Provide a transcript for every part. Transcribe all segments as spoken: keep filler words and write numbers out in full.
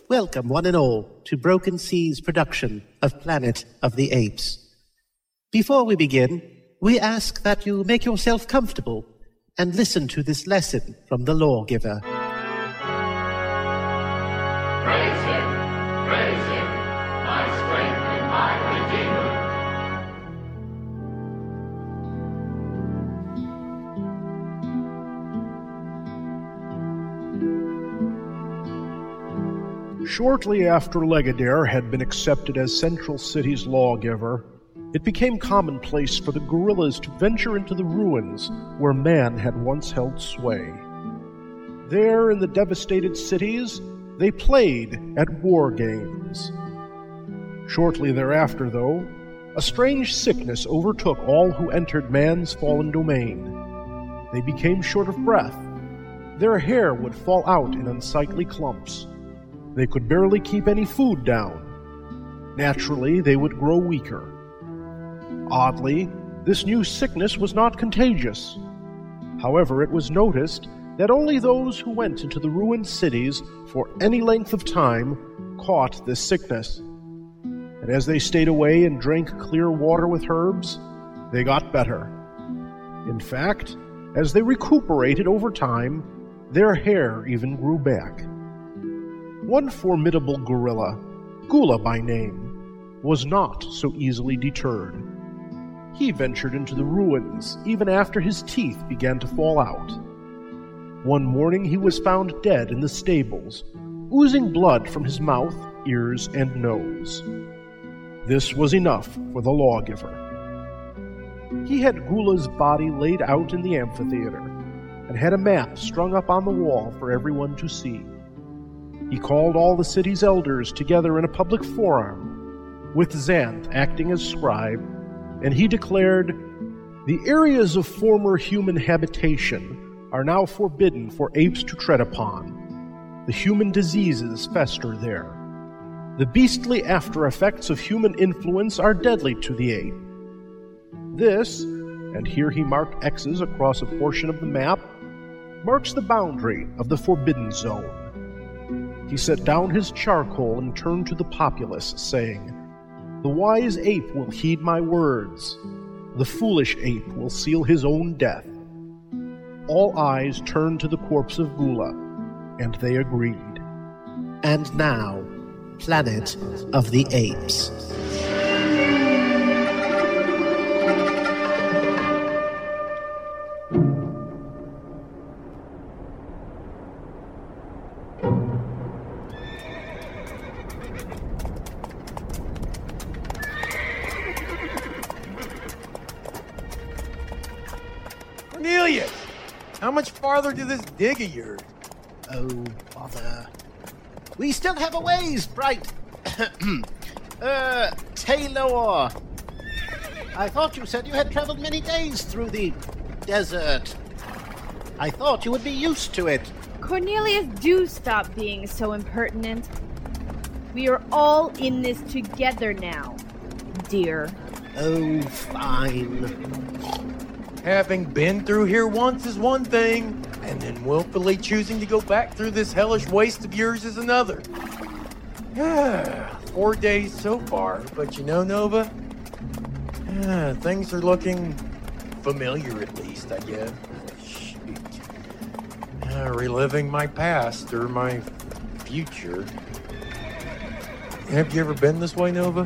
welcome one and all to Broken Sea's production of Planet of the Apes. Before we begin, we ask that you make yourself comfortable and listen to this lesson from the Lawgiver. Praise him, praise him, my strength and my Redeemer. Shortly after Legader had been accepted as Central City's lawgiver, it became commonplace for the gorillas to venture into the ruins where man had once held sway. There, in the devastated cities, they played at war games. Shortly thereafter, though, a strange sickness overtook all who entered man's fallen domain. They became short of breath. Their hair would fall out in unsightly clumps. They could barely keep any food down. Naturally, they would grow weaker. Oddly, this new sickness was not contagious. However, it was noticed that only those who went into the ruined cities for any length of time caught this sickness. And as they stayed away and drank clear water with herbs, they got better. In fact, as they recuperated over time, their hair even grew back. One formidable gorilla, Gula by name, was not so easily deterred. He ventured into the ruins even after his teeth began to fall out. One morning he was found dead in the stables, oozing blood from his mouth, ears, and nose. This was enough for the lawgiver. He had Gula's body laid out in the amphitheater, and had a map strung up on the wall for everyone to see. He called all the city's elders together in a public forum, with Xanth acting as scribe, and he declared, "The areas of former human habitation are now forbidden for apes to tread upon. The human diseases fester there. The beastly after-effects of human influence are deadly to the ape. This," and here he marked X's across a portion of the map, "marks the boundary of the forbidden zone." He set down his charcoal and turned to the populace, saying, "The wise ape will heed my words. The foolish ape will seal his own death." All eyes turned to the corpse of Gula, and they agreed. And now, Planet of the Apes. Cornelius! How much farther to this dig of yours? Oh, bother. We still have a ways, Bright. uh, Taylor. I thought you said you had traveled many days through the desert. I thought you would be used to it. Cornelius, do stop being so impertinent. We are all in this together now, dear. Oh, fine. Having been through here once is one thing, and then willfully choosing to go back through this hellish waste of yours is another. Yeah, four days so far, but you know, Nova, yeah, things are looking familiar at least, I guess. Shoot. Uh, reliving my past or my future. Have you ever been this way, Nova?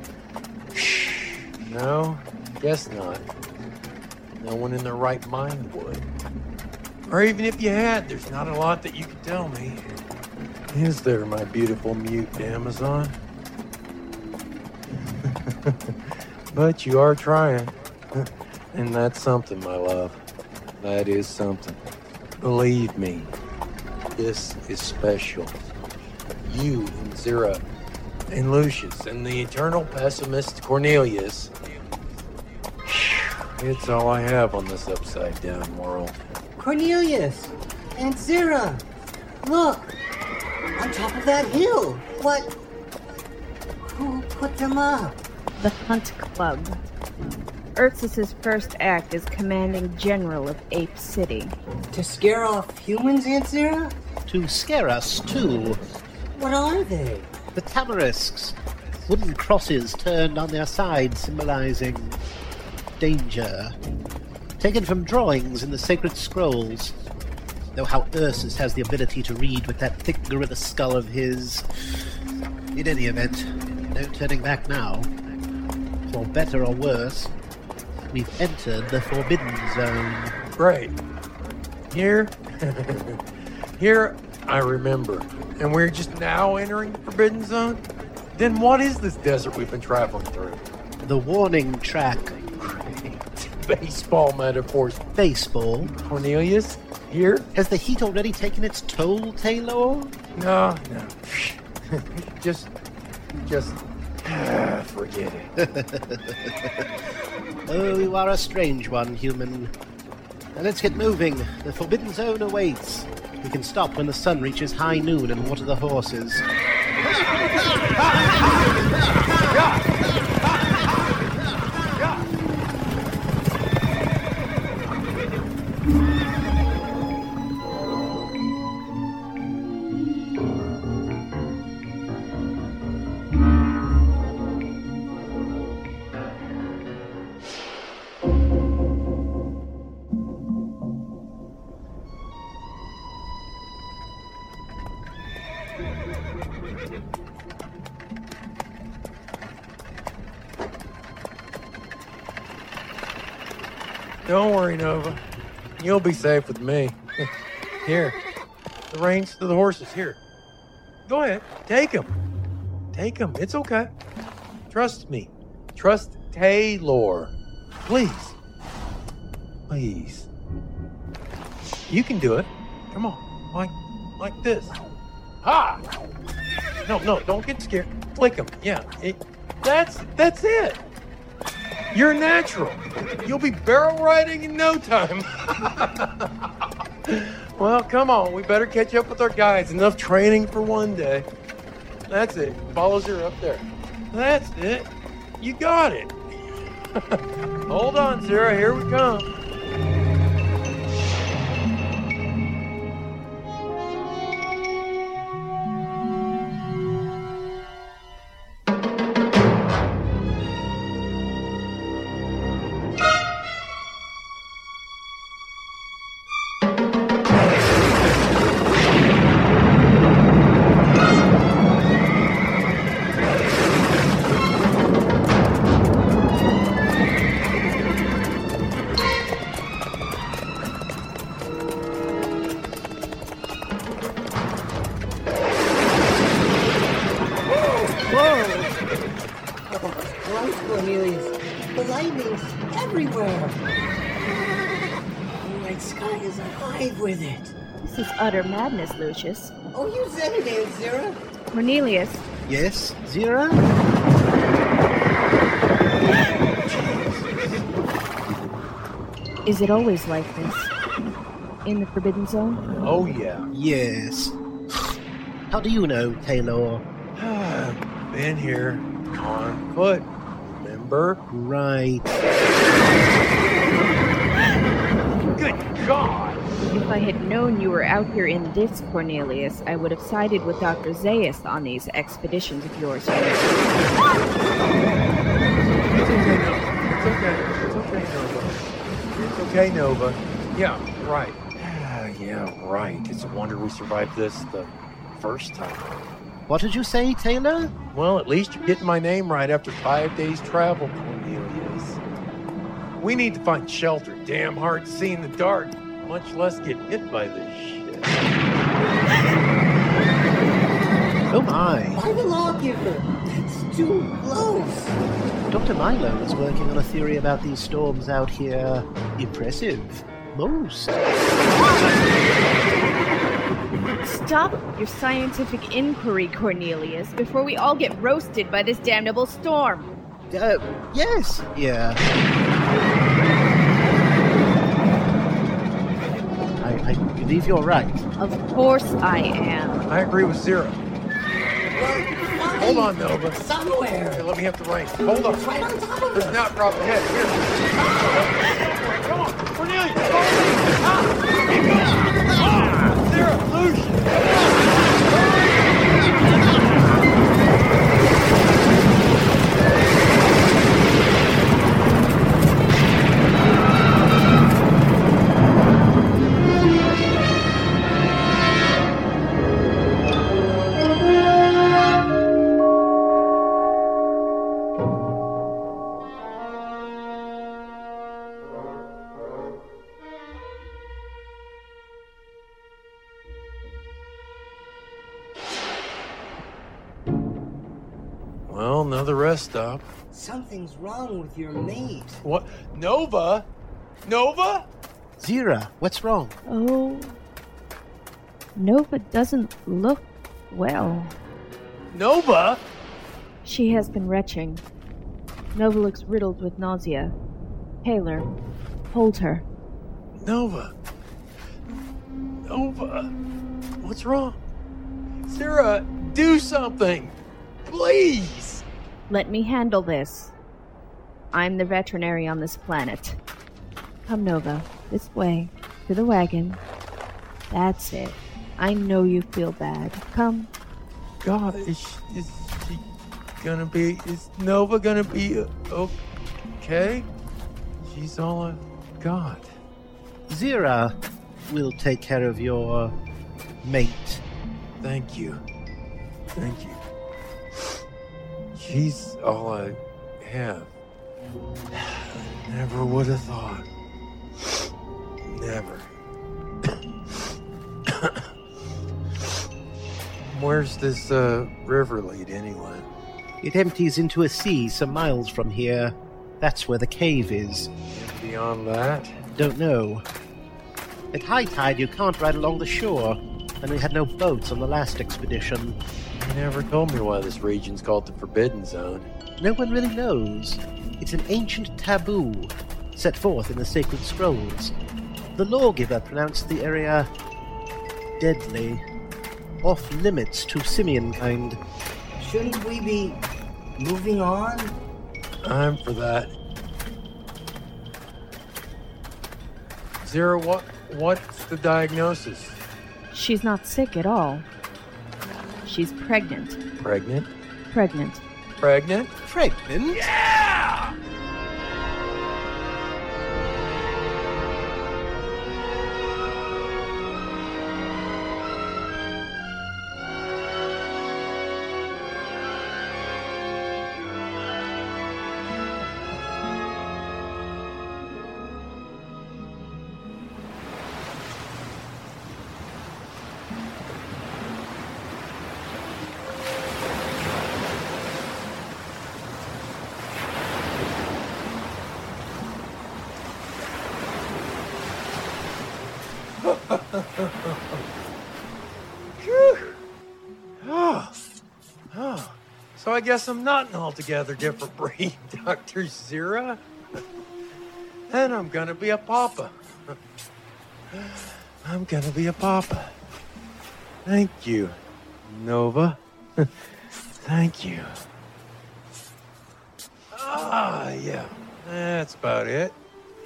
No, guess not. No one in their right mind would. Or even if you had, there's not a lot that you could tell me. Is there, my beautiful mute Amazon? But you are trying. And that's something, my love. That is something. Believe me, this is special. You and Zira and Lucius and the eternal pessimist Cornelius. It's all I have on this upside-down world. Cornelius and Zira, look, on top of that hill. What? Who put them up? The Hunt Club. Ursus' first act as commanding general of Ape City. To scare off humans, Aunt Zira? To scare us, too. What are they? The tamarisks. Wooden crosses turned on their sides, symbolizing danger. Taken from drawings in the sacred scrolls. Know how Ursus has the ability to read with that thick gorilla skull of his. In any event, no turning back now. For better or worse, we've entered the Forbidden Zone. Right. Here, here, I remember. And we're just now entering the Forbidden Zone? Then what is this desert we've been traveling through? The warning track. Great. Baseball metaphors. Baseball. Cornelius, here? Has the heat already taken its toll, Taylor? No, no. just, just, forget it. Oh, you are a strange one, human. Now let's get moving. The Forbidden Zone awaits. We can stop when the sun reaches high noon and water the horses. Don't worry, Nova. You'll be safe with me. Here. The reins to the horses. Here. Go ahead. Take them. Take them. It's okay. Trust me. Trust Taylor. Please. Please. You can do it. Come on. Like, like this. Ha! No, no, don't get scared. Flick them. Yeah. It, that's, that's it. You're natural. You'll be barrel riding in no time. Well, come on. We better catch up with our guides. Enough training for one day. That's it. Follows her up there. That's it. You got it. Hold on, Sarah. Here we come. This is utter madness, Lucius. Oh, you said it, Aunt Zira. Cornelius. Yes, Zira? Is it always like this? In the Forbidden Zone? Oh, yeah. Yes. How do you know, Taylor? Been here. On foot. Remember? Right. Good God! If I had known you were out here in this, Cornelius, I would have sided with Doctor Zaius on these expeditions of yours. It's okay, Nova. It's okay. It's okay, Nova. It's okay, Nova. Yeah, right. Yeah, right. It's a wonder we survived this the first time. What did you say, Taylor? Well, at least you're getting my name right after five days' travel, Cornelius. We need to find shelter. Damn hard to see in the dark. Much less get hit by this shit. Oh my. By the lawgiver. That's too close. Doctor Milo is working on a theory about these storms out here. Impressive. Most. Stop your scientific inquiry, Cornelius, before we all get roasted by this damnable storm. Uh, yes. Yeah. I, I believe you're right. Of course I am. I agree with Zira. Well, Hold on, Nova. Somewhere. Here, let me have the reins. Hold on. It's right on top of There's us. an outcrop ahead. Here. Come on, Cornelius. Follow me. Ah, keep going. Ah, Zira, Lucian. Hurry. Well, another rest stop. Something's wrong with your mate. What? Nova? Nova? Zira, what's wrong? Oh. Nova doesn't look well. Nova? She has been retching. Nova looks riddled with nausea. Taylor, hold her. Nova. Nova. What's wrong? Sarah, do something. Please. Let me handle this. I'm the veterinary on this planet. Come, Nova. This way. To the wagon. That's it. I know you feel bad. Come. God, is she, is she gonna be... Is Nova gonna be uh, okay? She's all I've got. Zira will take care of your mate. Thank you. Thank you. She's all I have. Never would have thought. Never. Where's this uh, river lead anyway? It empties into a sea some miles from here. That's where the cave is. And beyond that? Don't know. At high tide, you can't ride along the shore, and we had no boats on the last expedition. You never told me why this region's called the Forbidden Zone. No one really knows. It's an ancient taboo, set forth in the sacred scrolls. The lawgiver pronounced the area deadly, off limits to simian kind. Shouldn't we be moving on? I'm for that. Zira, what, what's the diagnosis? She's not sick at all. She's pregnant. Pregnant? Pregnant. Pregnant? Pregnant? Yeah! Oh. Oh. So I guess I'm not an altogether different breed, Doctor Zira. And I'm gonna be a papa. I'm gonna be a papa. Thank you, Nova. Thank you. Ah, yeah. That's about it.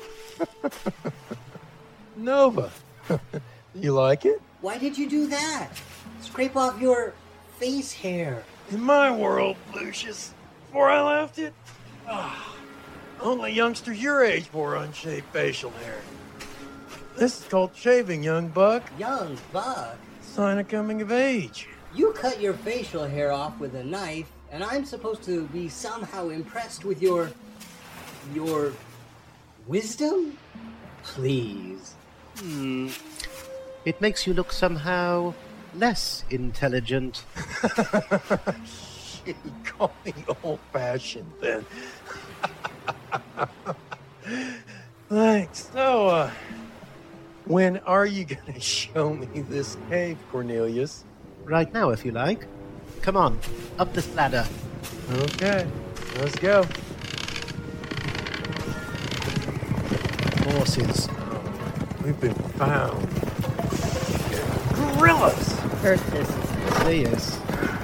Nova. You like it? Why did you do that? Scrape off your face hair. In my world, Lucius, before I left it, ah, only youngsters your age wore unshaved facial hair. This is called shaving, young buck. Young buck. Sign of coming of age. You cut your facial hair off with a knife, and I'm supposed to be somehow impressed with your... your... wisdom? Please. Hmm. It makes you look somehow less intelligent. Shit, you call me old-fashioned then. Thanks. So, uh, when are you gonna show me this cave, Cornelius? Right now, if you like. Come on, up this ladder. Okay, let's go. Horses. We've been found. Gorillas! Ursus. Say yes.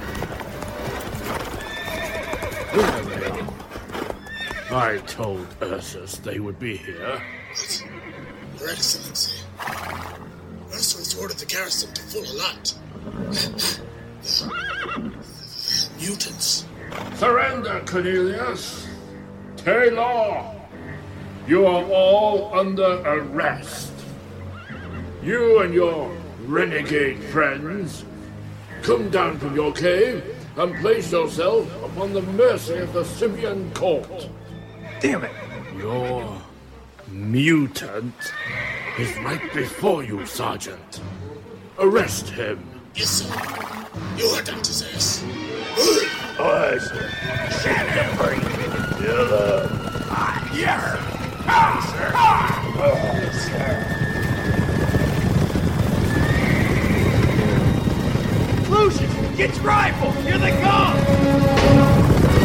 There they are. I told Ursus they would be here. What? Your Excellency. Ursus ordered the garrison to full alert. Mutants. Surrender, Cornelius. Taylor, you are all under arrest. You and your renegade friends, come down from your cave and place yourself upon the mercy of the Simian court. Damn it! Your mutant is right before you, Sergeant. Arrest him. Yes, sir. You heard Doctor Zayas. Aye, sir. Shit to breathe. Yellow. Aye, yes. Aye, sir. Aye, sir. Lucius, get your rifle! Here they come!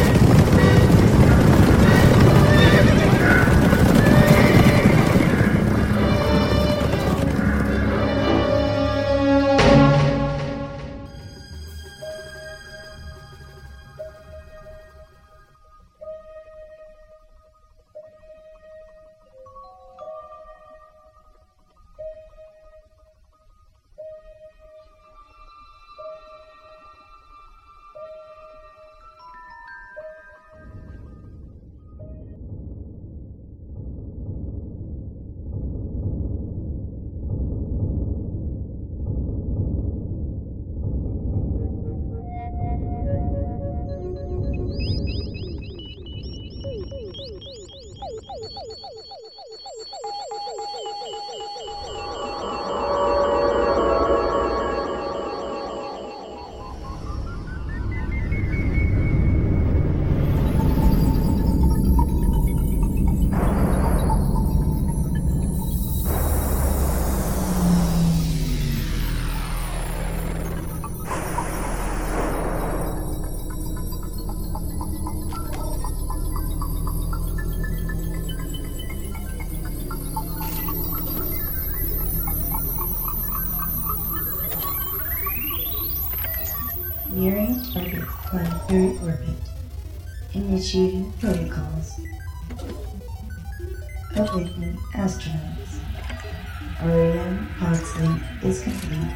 Nearing target planetary orbit. Initiating protocols. Awakening astronauts. R A M pod sleep is complete.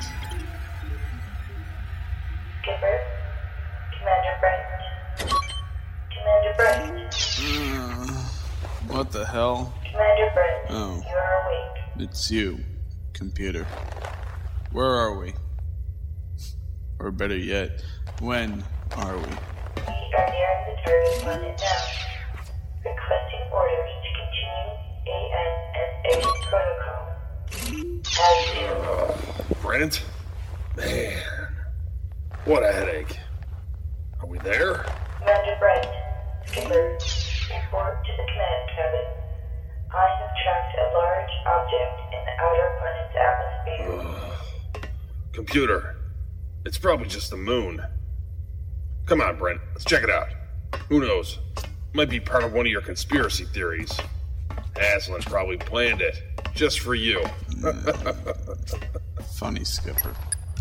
Skipper, Commander Brent. Commander Brent. Uh, what the hell? Commander Brent, Oh. you are awake. It's you, computer. Where are we? Or better yet, when are we? We are nearing the target planet now. Requesting orders to continue A N S A protocol. As due. Brent? Man. What a headache. Are we there? Commander Brent, Skipper, report to the command cabin. I have tracked a large object in the outer planet's atmosphere. Computer. It's probably just the moon. Come on, Brent. Let's check it out. Who knows? Might be part of one of your conspiracy theories. Aslan probably planned it. Just for you. Funny, Skipper.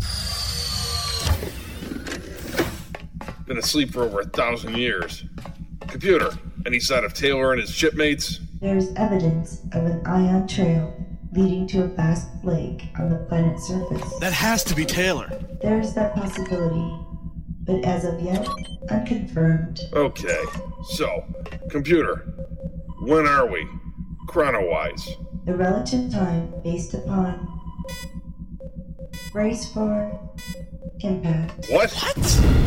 Been asleep for over a thousand years. Computer, any sign of Taylor and his shipmates? There's evidence of an ion trail leading to a vast lake on the planet's surface. That has to be Taylor. There's that possibility, but as of yet, unconfirmed. Okay, so, computer, when are we? Chrono-wise. The relative time based upon brace for impact. What? What?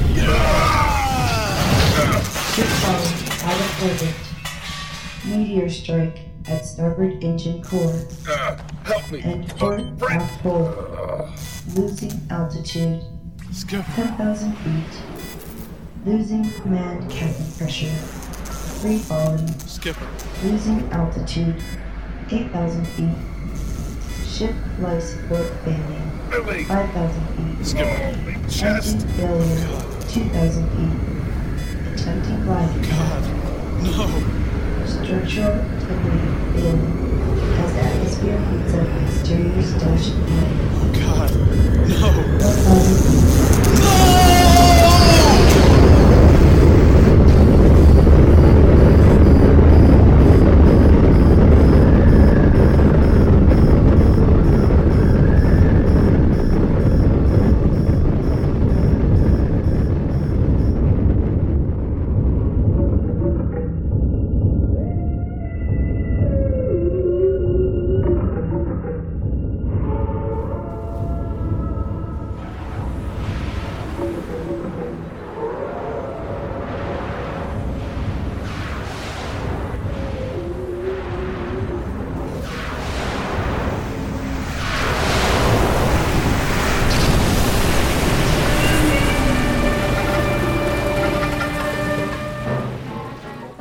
Ship falling out of orbit. Meteor strike at starboard engine core. Uh, help me. And port half full. Losing altitude. Skipper. ten thousand feet. Losing command cabin pressure. Free falling. Skipper. Losing altitude. eight thousand feet. Ship life support failing. Billy. five thousand feet. Skipper. Chest. Engine failure. two thousand feet. Attempting glide God. No. Structural integrity failing as the atmosphere heats up exterior starship plane. God. No. one thousand feet. No!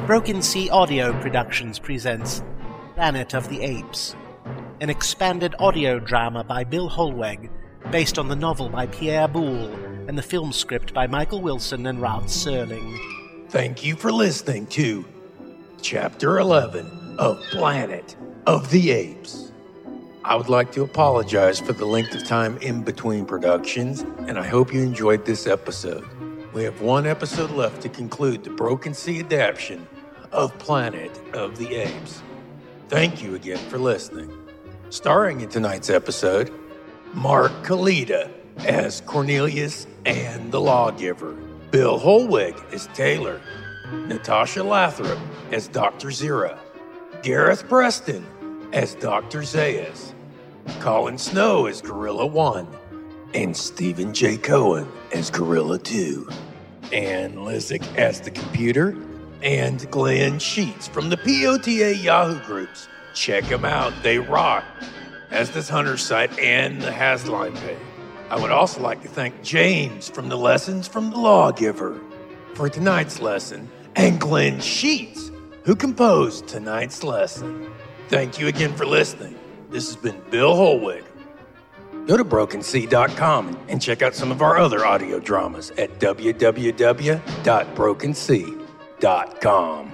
Broken Sea Audio Productions presents Planet of the Apes, an expanded audio drama by Bill Holweg, based on the novel by Pierre Boulle and the film script by Michael Wilson and Rod Serling. Thank you for listening to Chapter eleven of Planet of the Apes. I would like to apologize for the length of time in between productions, and I hope you enjoyed this episode. We have one episode left to conclude the Broken Sea adaptation of Planet of the Apes. Thank you again for listening. Starring in tonight's episode, Mark Kalita as Cornelius and the Lawgiver, Bill Holweg as Taylor, Natasha Lathrop as Doctor Zira, Gareth Preston as Doctor Zayas, Colin Snow as Gorilla One, and Stephen J. Cohen as Gorilla Two, Ann Lizick as the Computer, and Glenn Sheets from the P O T A Yahoo groups. Check them out, they rock, as this Hunter site and the Hasline page. I would also like to thank James from the Lessons from the Lawgiver for tonight's lesson, and Glenn Sheets, who composed tonight's lesson. Thank you again for listening. This has been Bill Holweg. Go to broken sea dot com and check out some of our other audio dramas at w w w dot broken sea dot com.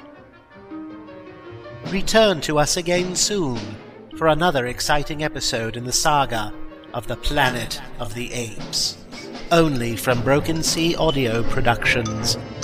Return to us again soon for another exciting episode in the saga of the Planet of the Apes. Only from Broken Sea Audio Productions.